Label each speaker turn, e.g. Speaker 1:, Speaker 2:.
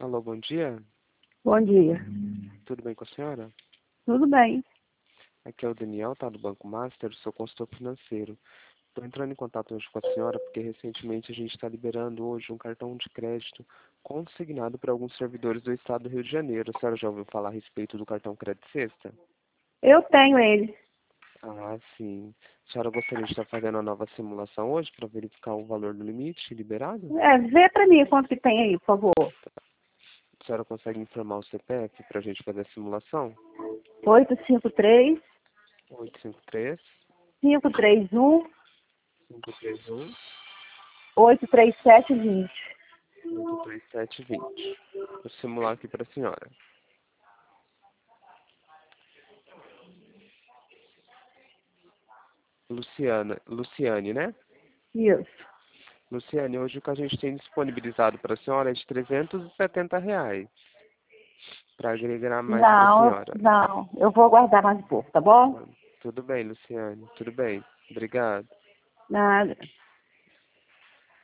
Speaker 1: Alô, bom dia.
Speaker 2: Bom dia.
Speaker 1: Tudo bem com a senhora?
Speaker 2: Tudo bem?
Speaker 1: Aqui é o Daniel, tá, do Banco Master, sou consultor financeiro. Estou entrando em contato hoje com a senhora porque recentemente a gente está liberando hoje um cartão de crédito consignado para alguns servidores do estado do Rio de Janeiro. A senhora já ouviu falar a respeito do cartão Crédito Sexta?
Speaker 2: Eu tenho ele.
Speaker 1: Ah, sim. A senhora gostaria de estar fazendo a nova simulação hoje para verificar o valor do limite liberado?
Speaker 2: Vê pra mim quanto que tem aí, por favor.
Speaker 1: A senhora consegue informar o CPF para a gente fazer a simulação?
Speaker 2: 853
Speaker 1: 853
Speaker 2: 531
Speaker 1: 531
Speaker 2: 83720.
Speaker 1: 83720. Vou simular aqui para a senhora. Luciane, né?
Speaker 2: Isso.
Speaker 1: Luciane, hoje o que a gente tem disponibilizado para a senhora é de R$ 370 para agregar mais para a
Speaker 2: Não,
Speaker 1: senhora.
Speaker 2: não. Eu vou aguardar mais um pouco, tá bom?
Speaker 1: Tudo bem, Luciane, tudo bem. Obrigado.
Speaker 2: Nada.